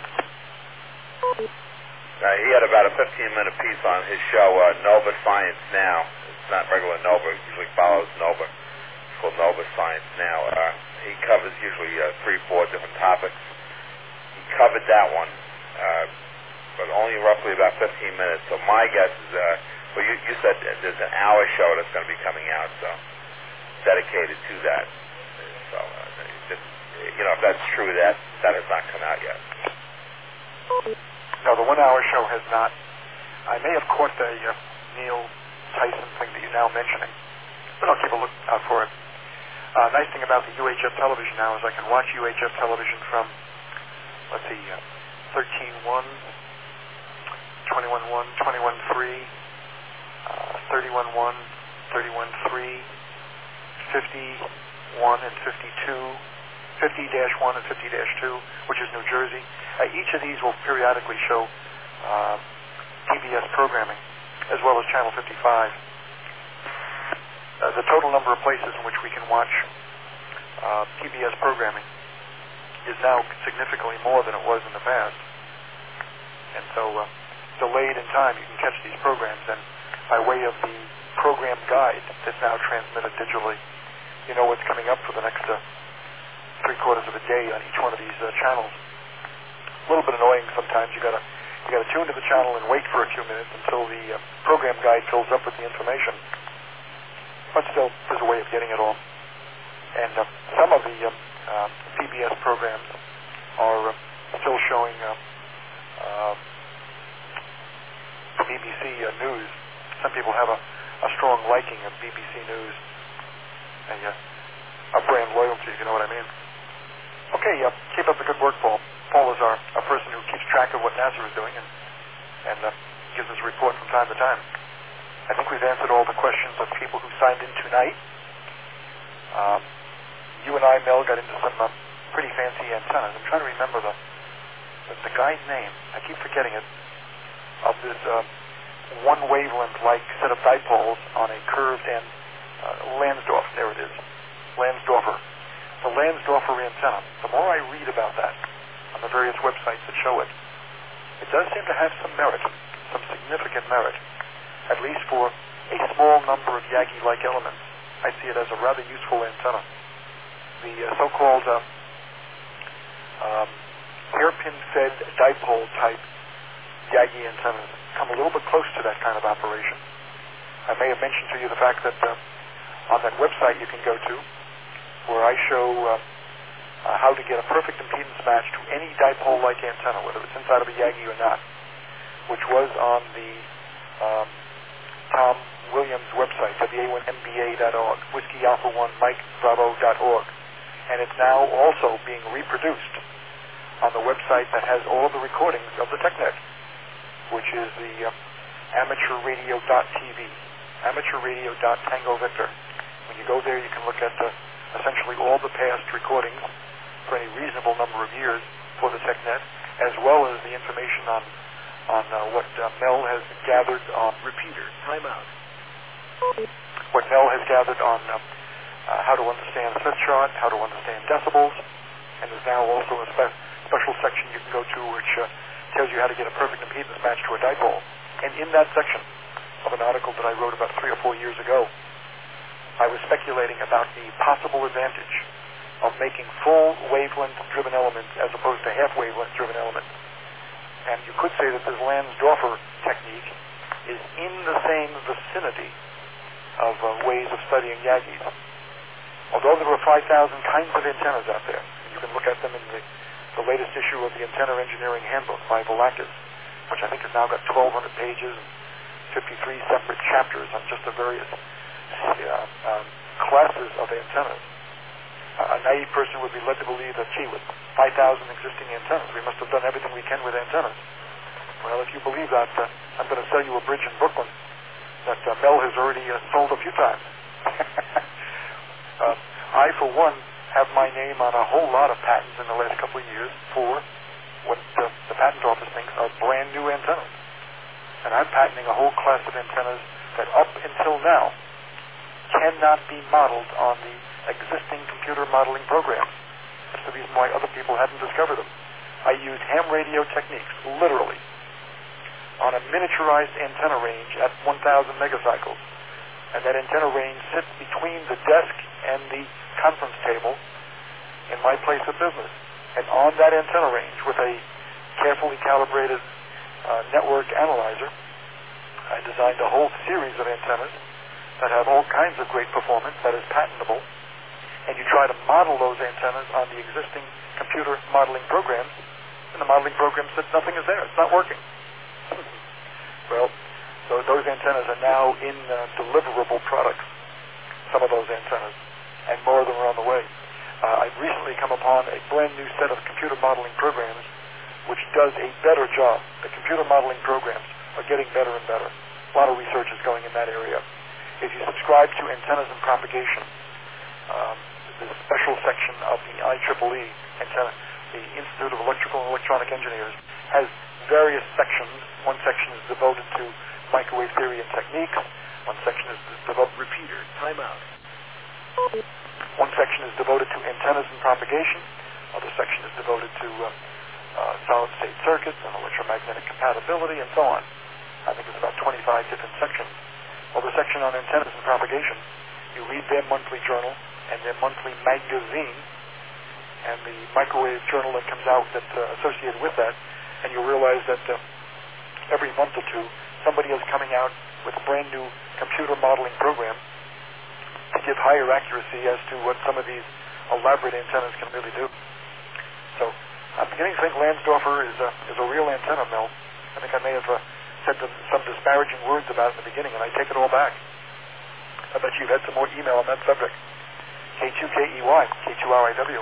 Uh, he had about a fifteen minute piece on his show, uh, Nova Science Now. It's not regular Nova. It usually follows Nova. It's called Nova Science Now. Uh, he covers usually uh, three, four different topics. He covered that one, uh, but only roughly about fifteen minutes. So my guess is, uh, well, you, you said there's an hour show that's going to be coming out, so dedicated to that. So, uh, just, you know, if that's true, that that has not come out yet. No, the one-hour show has not. I may have caught the uh, Neil Tyson thing that you're now mentioning, but I'll keep a look out for it. Uh, nice thing about the U H F television now is I can watch U H F television from, let's see, uh, thirteen one, twenty-one one, twenty-one three, uh, thirty-one one, thirty-one three, fifty-one and fifty-two, fifty dash one and fifty dash two, which is New Jersey. Uh, each of these will periodically show uh, P B S programming, as well as Channel fifty-five. Uh, the total number of places in which we can watch uh, P B S programming is now significantly more than it was in the past. And so, uh, delayed in time, you can catch these programs, and by way of the program guide that's now transmitted digitally, you know what's coming up for the next uh, three quarters of a day on each one of these uh, channels. A little bit annoying sometimes. You gotta you gotta tune to the channel and wait for a few minutes until the uh, program guide fills up with the information. But still, there's a way of getting it all. And uh, some of the uh, uh, P B S programs are uh, still showing uh, uh, B B C uh, News. Some people have a, a strong liking of B B C News, and uh, a brand loyalty, if you know what I mean. Okay, uh, keep up the good work, Paul. Paul is our, our person who keeps track of what NASA is doing and, and uh, gives us a report from time to time. I think we've answered all the questions of people who signed in tonight. Um, you and I, Mel, got into some uh, pretty fancy antennas. I'm trying to remember the, the, the guy's name. I keep forgetting it. Of this uh, one wavelength-like set of dipoles on a curved and uh, Lansdorf. There it is. Lansdorfer. The Lansdorfer antenna. The more I read about that on the various websites that show it, it does seem to have some merit, some significant merit, at least for a small number of Yagi-like elements. I see it as a rather useful antenna. The uh, so-called uh, um, hairpin-fed dipole-type Yagi antennas come a little bit close to that kind of operation. I may have mentioned to you the fact that uh, on that website you can go to, where I show uh, uh, how to get a perfect impedance match to any dipole-like antenna, whether it's inside of a Yagi or not, which was on the um, Tom Williams website, W A one M B A dot org, Whiskey Alpha one Mike Bravo dot org. And it's now also being reproduced on the website that has all the recordings of the TechNet, which is the uh, amateur radio dot T V, amateur radio dot Tango Victor. When you go there, you can look at uh, essentially all the past recordings for any reasonable number of years for the TechNet, as well as the information on on uh, what uh, Mel has gathered on repeater timeout. What Mel has gathered on uh, uh, how to understand Smith chart, how to understand decibels, and there's now also a spe- special section you can go to which uh, tells you how to get a perfect impedance match to a dipole. And in that section of an article that I wrote about three or four years ago, I was speculating about the possible advantage of making full wavelength-driven elements as opposed to half wavelength-driven elements. And you could say that this Lansdorfer technique is in the same vicinity of uh, ways of studying Yagis. Although there are five thousand kinds of antennas out there, and you can look at them in the, the latest issue of the Antenna Engineering Handbook by Volakis, which I think has now got twelve hundred pages and fifty-three separate chapters on just the various uh, um, classes of antennas. Uh, a naive person would be led to believe that, gee, with five thousand existing antennas, we must have done everything we can with antennas. Well, if you believe that, uh, I'm going to sell you a bridge in Brooklyn that uh, Mel has already uh, sold a few times. uh, I, for one, have my name on a whole lot of patents in the last couple of years for what uh, the patent office thinks are brand new antennas. And I'm patenting a whole class of antennas that up until now cannot be modeled on the existing computer modeling programs. That's the reason why other people haven't discovered them. I use ham radio techniques, literally, on a miniaturized antenna range at one thousand megacycles. And that antenna range sits between the desk and the conference table in my place of business. And on that antenna range, with a carefully calibrated uh, network analyzer, I designed a whole series of antennas that have all kinds of great performance that is patentable. And you try to model those antennas on the existing computer modeling programs, and the modeling program said nothing is there. It's not working. Well, so those antennas are now in uh, deliverable products, some of those antennas, and more of them are on the way. Uh, I've recently come upon a brand new set of computer modeling programs which does a better job. The computer modeling programs are getting better and better. A lot of research is going in that area. If you subscribe to Antennas and Propagation, um, the special section of the I triple E antenna, the Institute of Electrical and Electronic Engineers, has various sections. One section is devoted to microwave theory and techniques. One section is devoted to repeater. Time out. One section is devoted to antennas and propagation. Other section is devoted to uh, uh, solid-state circuits and electromagnetic compatibility and so on. I think it's about twenty-five different sections. Well, the section on antennas and propagation, you read their monthly journal and their monthly magazine and the microwave journal that comes out that's uh, associated with that, and you realize that uh, every month or two, somebody is coming out with a brand new computer modeling program to give higher accuracy as to what some of these elaborate antennas can really do. So I'm beginning to think Lansdorfer is a, is a real antenna, Mel. I think I may have uh, said some disparaging words about it in the beginning, and I take it all back. I bet you've had some more email on that subject. K two K E Y, K two R I W.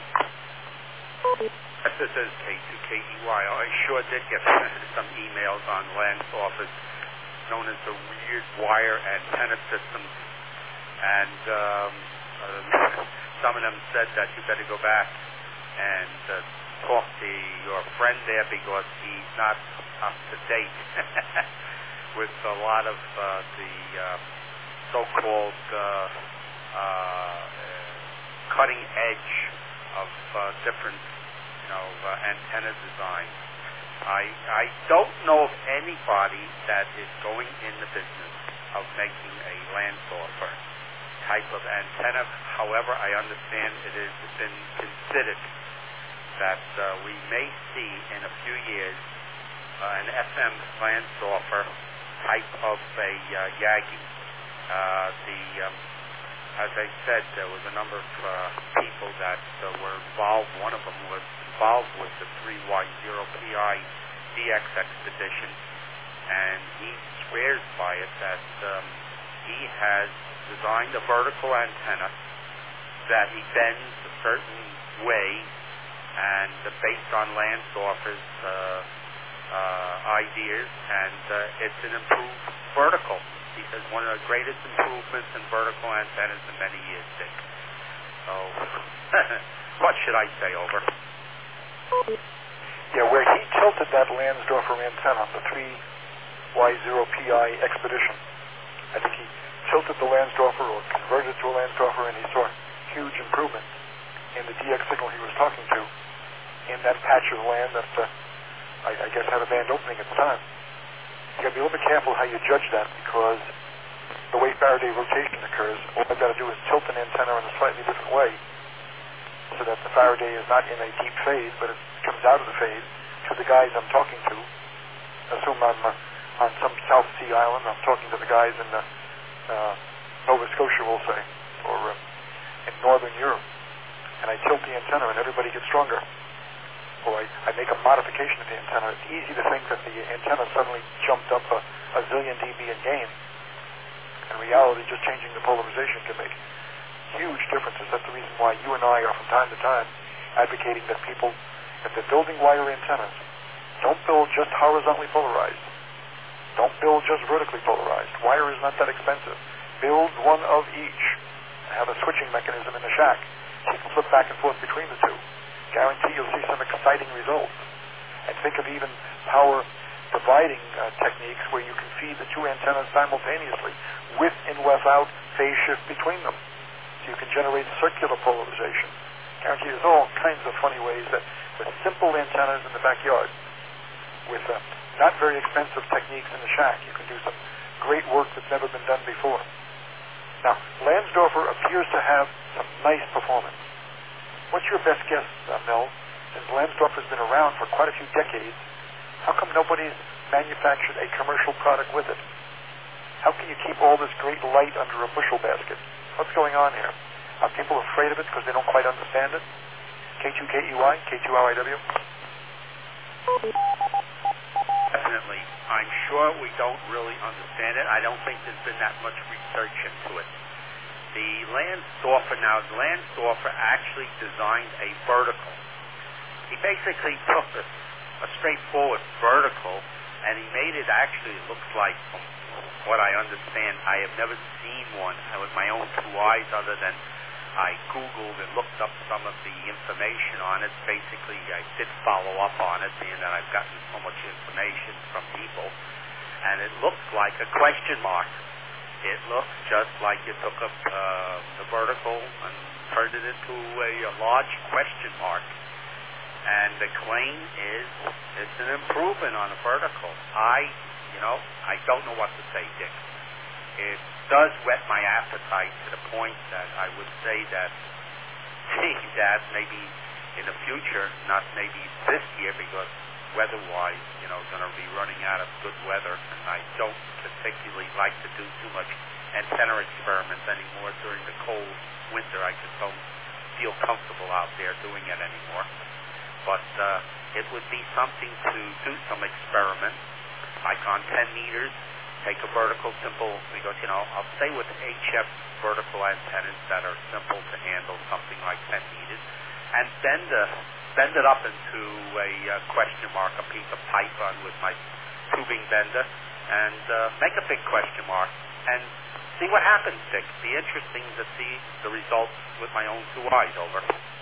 This is K two K E Y. I sure did get some emails on Lansdorfer's known as the weird wire antenna systems, and um, uh, some of them said that you better go back and uh, talk to your friend there because he's not up to date with a lot of uh, the uh, so-called uh, uh, cutting edge of uh, different, you know, uh, antenna designs. I I don't know of anybody that is going in the business of making a Lansdorfer type of antenna. However, I understand it has been considered that uh, we may see in a few years uh, an F M Lansdorfer type of a uh, Yagi. Uh, the um, as I said, there was a number of uh, people that uh, were involved. One of them was involved with the three Y zero P I D X expedition, and he swears by it that um, he has designed a vertical antenna that he bends a certain way, and uh, based on Lansdorfer's uh, uh, ideas, and uh, it's an improved vertical. He says one of the greatest improvements in vertical antennas in many years, Dick. So, what should I say, over? Yeah, where he tilted that Lansdorfer antenna on the three Y zero P I expedition, I think he tilted the Lansdorfer or converted it to a Lansdorfer, and he saw huge improvements in the D X signal he was talking to in that patch of land that uh, I, I guess had a band opening at the time. You got to be a little bit careful how you judge that, because the way Faraday rotation occurs, all I've got to do is tilt an antenna in a slightly different way so that the Faraday is not in a deep fade, but it comes out of the fade to the guys I'm talking to. Assume I'm uh, on some South Sea island. I'm talking to the guys in uh, uh, Nova Scotia, we'll say, or uh, in Northern Europe. And I tilt the antenna and everybody gets stronger. Or I, I make a modification of the antenna. It's easy to think that the antenna suddenly jumped up a, a zillion dB in gain. In reality, just changing the polarization can make huge differences. That's the reason why you and I are from time to time advocating that people, if they're building wire antennas, don't build just horizontally polarized. Don't build just vertically polarized. Wire is not that expensive. Build one of each. Have a switching mechanism in the shack so you can flip back and forth between the two. Guarantee you'll see some exciting results. And think of even power providing uh, techniques where you can feed the two antennas simultaneously with and without phase shift between them. So you can generate circular polarization. Guarantee there's all kinds of funny ways that with simple antennas in the backyard, with uh, not very expensive techniques in the shack, you can do some great work that's never been done before. Now, Lansdorfer appears to have some nice performance. What's your best guess, uh, Mel? Since Lansdorfer's been around for quite a few decades, how come nobody's manufactured a commercial product with it? How can you keep all this great light under a bushel basket? What's going on here? Are people afraid of it because they don't quite understand it? K two K E Y, K two R I W? Definitely. I'm sure we don't really understand it. I don't think there's been that much research into it. The Lansdorfer, now, Lansdorfer actually designed a vertical. He basically took a, a straightforward vertical, and he made it actually, it looks like, from what I understand, I have never seen one with my own two eyes other than I Googled and looked up some of the information on it. Basically, I did follow up on it, being that I've gotten so much information from people, and it looks like a question mark. It looks just like you took up uh, the vertical and turned it into a, a large question mark. And the claim is it's an improvement on a vertical. I, you know, I don't know what to say, Dick. It does whet my appetite to the point that I would say that, gee, that maybe in the future, not maybe this year, because weather-wise, you know, going to be running out of good weather, and I don't particularly like to do too much antenna experiments anymore during the cold winter. I just don't feel comfortable out there doing it anymore. But uh, it would be something to do some experiments, like on ten meters, take a vertical, simple, because, you know, I'll stay with H F vertical antennas that are simple to handle, something like ten meters, and bend, a, bend it up into a uh, question mark, a piece of pipe on with my tubing bender, and uh, make a big question mark, and see what happens, Dick. Be interesting to see the results with my own two eyes, over.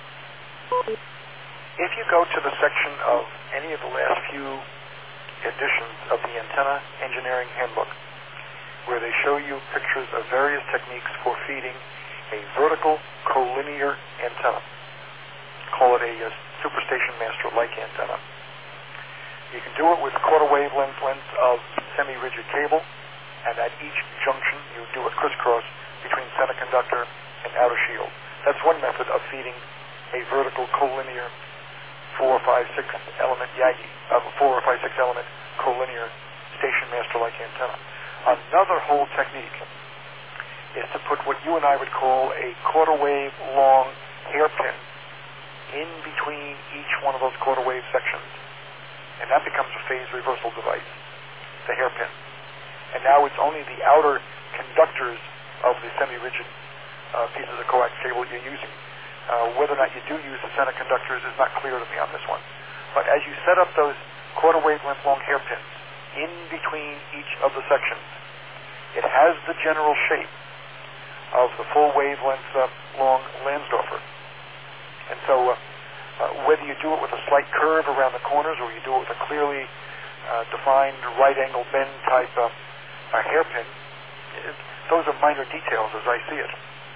If you go to the section of any of the last few editions of the Antenna Engineering Handbook, where they show you pictures of various techniques for feeding a vertical collinear antenna, call it a, a Superstation Master-like antenna. You can do it with quarter wavelength length of semi-rigid cable, and at each junction you do a crisscross between center conductor and outer shield. That's one method of feeding a vertical collinear four, five, six element Yagi, uh, four or five, six element collinear station master-like antenna. Another whole technique is to put what you and I would call a quarter wave long hairpin in between each one of those quarter wave sections. And that becomes a phase reversal device, the hairpin. And now it's only the outer conductors of the semi-rigid uh, pieces of coax cable you're using. Uh, whether or not you do use the center conductors is not clear to me on this one. But as you set up those quarter wavelength long hairpins in between each of the sections, it has the general shape of the full wavelength uh, long Lansdorfer. And so uh, uh, whether you do it with a slight curve around the corners or you do it with a clearly uh, defined right angle bend type uh, uh, hairpin, it, those are minor details as I see it.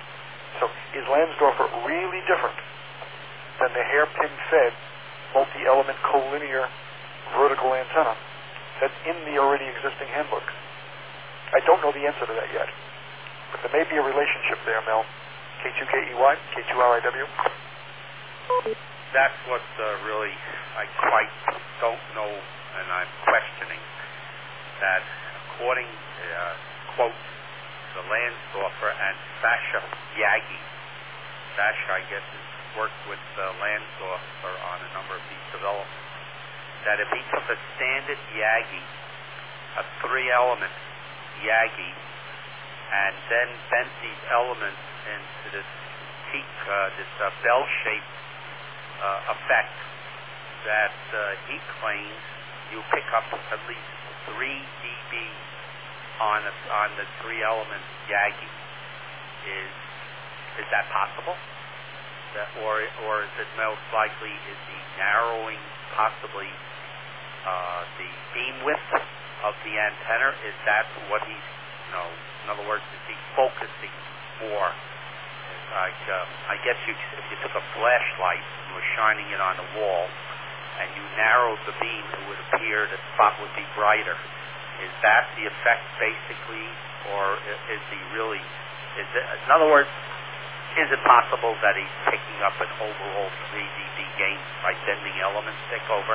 So is Landsdorfer really different than the hairpin-fed multi-element collinear vertical antenna that's in the already existing handbooks? I don't know the answer to that yet, but there may be a relationship there, Mel. K two K E Y, K two R I W. That's what uh, really I quite don't know, and I'm questioning. That according, uh, quote, the Landsdorfer and Sasha Yagi, Sasha, I guess, has worked with uh, Landsdorfer on a number of these developments, that if he took a standard Yagi, a three-element Yagi, and then bent these elements into this peak, uh, this uh, bell-shaped uh, effect, that uh, he claims you pick up at least three dB on a, on the three-element Yagi. Is is that possible? That, or or is it most likely is the narrowing possibly uh, the beam width of the antenna? Is that what he's, you know, in other words, is he focusing more? Like, um, I guess you, if you took a flashlight and were shining it on the wall, and you narrowed the beam, it would appear the spot would be brighter. Is that the effect, basically, or is he really? Is it, in other words, is it possible that he's picking up an overall three dB gain by bending elements thick over?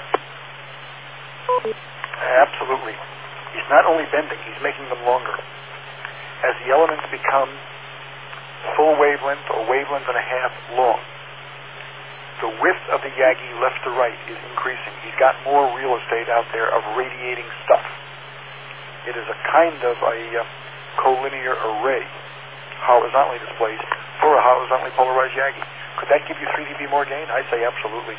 Absolutely. He's not only bending, he's making them longer. As the elements become full wavelength or wavelength and a half long, the width of the Yagi left to right is increasing. He's got more real estate out there of radiating stuff. It is a kind of a uh, collinear array, horizontally displaced, for a horizontally polarized Yagi. Could that give you three dB more gain? I'd say absolutely.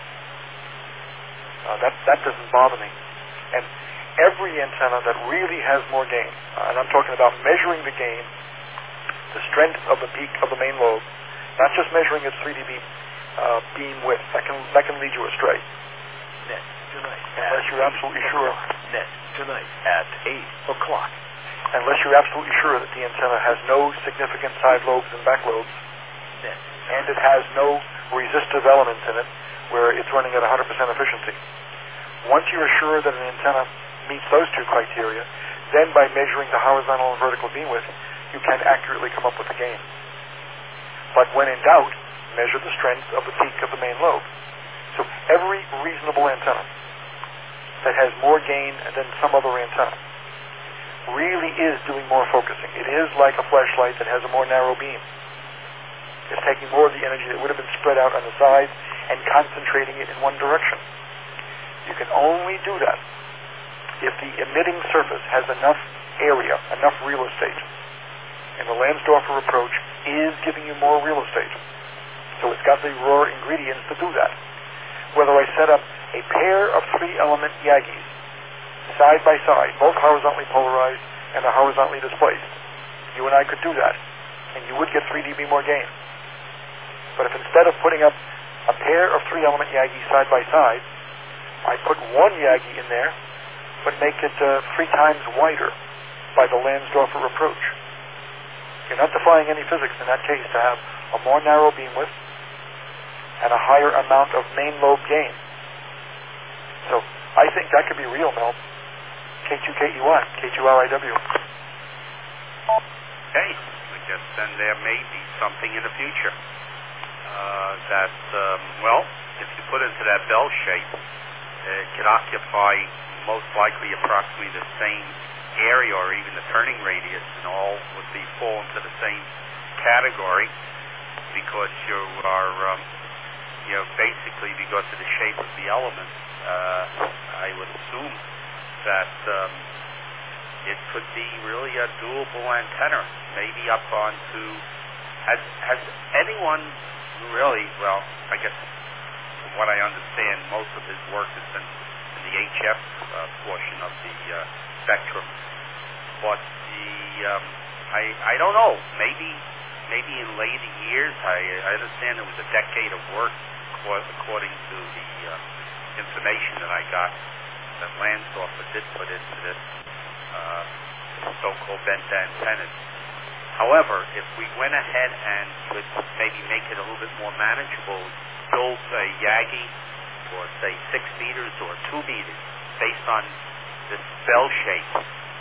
Uh, that, that doesn't bother me. And every antenna that really has more gain, uh, and I'm talking about measuring the gain, the strength of the peak of the main lobe, not just measuring its three dB uh, beam width. That can that can lead you astray. Net tonight. Unless you're absolutely sure. Net tonight at eight o'clock. Unless you're absolutely sure that the antenna has no significant side lobes and back lobes, Net. and it has no resistive elements in it, where it's running at one hundred percent efficiency. Once you're sure that an antenna meets those two criteria, then by measuring the horizontal and vertical beam width, you can accurately come up with the gain. But when in doubt, measure the strength of the peak of the main lobe. So every reasonable antenna that has more gain than some other antenna really is doing more focusing. It is like a flashlight that has a more narrow beam. It's taking more of the energy that would have been spread out on the sides and concentrating it in one direction. You can only do that if the emitting surface has enough area, enough real estate. And the Landsdorfer approach is giving you more real estate. So it's got the raw ingredients to do that. Whether I set up a pair of three-element Yagis side by side, both horizontally polarized and are horizontally displaced, you and I could do that, and you would get three dB more gain. But if instead of putting up a pair of three-element Yagis side by side, I put one Yagi in there, but make it uh, three times wider by the Landsdorfer approach. You're not defying any physics in that case to have a more narrow beam width and a higher amount of main lobe gain. So I think that could be real, Mel. K two K E Y, K two R I W. Okay, I guess then there may be something in the future uh, that, um, well, if you put into that bell shape, it could occupy most likely approximately the same area or even the turning radius, and all would be fall into the same category because you are, um, you know, basically because of the shape of the element, uh, I would assume that um, it could be really a doable antenna, maybe up onto, has, has anyone really, well, I guess from what I understand, most of his work has been in the H F uh, portion of the uh, spectrum. But the um, I I don't know. Maybe maybe in later years. I, I understand there was a decade of work, according to the uh, information that I got, that Landsdorfer did put into this uh, so-called bent antennas. However, if we went ahead and could maybe make it a little bit more manageable, build a Yagi for, say, six meters or two meters based on this bell shape,